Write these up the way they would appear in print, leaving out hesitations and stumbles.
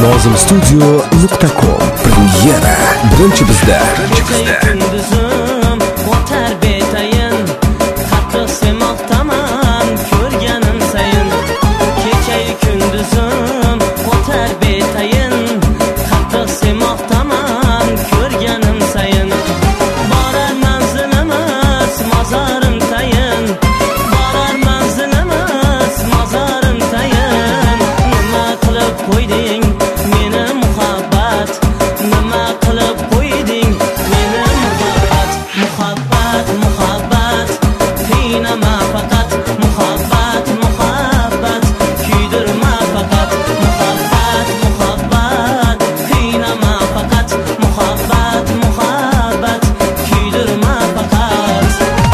nozimstudio.com premyera birinchi bizda. Kunduzim o'tar betayin, qattiq sevmoqdaman ko'rganim sayin. Kechayu kunduzim o'tar betayin, qattiq sevmoqdaman ko'rganim sayin. Borar manzilimiz mozorim tayin, borar manzilimiz mozorim tayin. Nima qilib qo'yding meni muhabbat, nima qilib qo'yding meni muhabbat. Muhabbat, muhabbat, qiynama faqat. Muhabbat, muhabbat, kuydirma faqat. Muhabbat, muhabbat, qiynama faqat. Muhabbat, muhabbat, kuydirma faqat.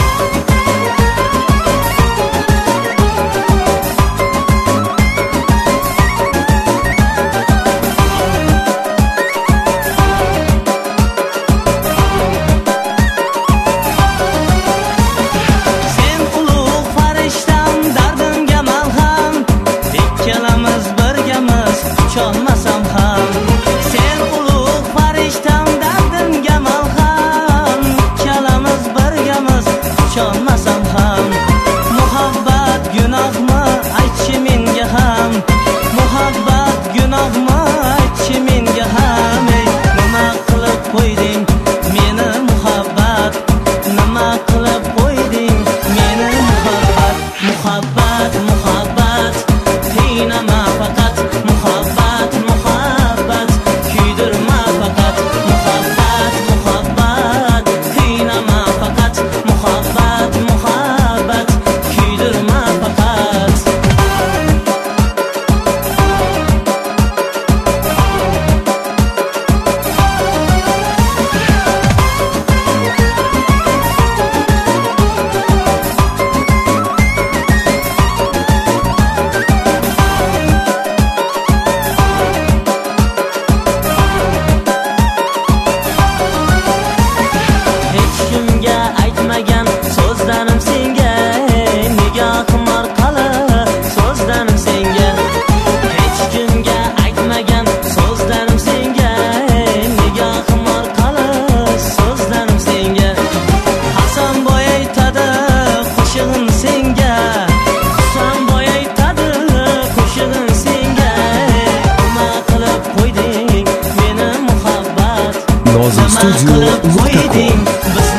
Sen ulug' farishtam, dardimga malham, ikkalamiz birgamiz ucholmasam ham. Sen ulug' farishtam, dardimga malham, ikkalamiz birgamiz ucholmasam ham. Muhabbat gunohmi aytchi menga ham, muhabbat gunohmi aytchi menga ham. Ey, nima qilib qo'yding meni muhabbat, nima qilib qo'yding meni muhabbat. Muhabbat, muhabbat, qiynama faqat. Muhabbat, muhabbat, kuydirma faqat. Muhabbat, muhabbat, qiynama faqat. Muhabbat, muhabbat, kuydirma faqat. Hech kimga aytmagan so'zlarim senga, nigohim orqali so'zlarim senga. Hech kimga aytmagan so'zlarim senga, nigohim orqali so'zlarim senga. Hasanboy aytadi qo'shig'im senga, Hasanboy aytadi qo'shig'im senga. Nima qilib qo'yding meni muhabbat, nima qilib qo'yding biz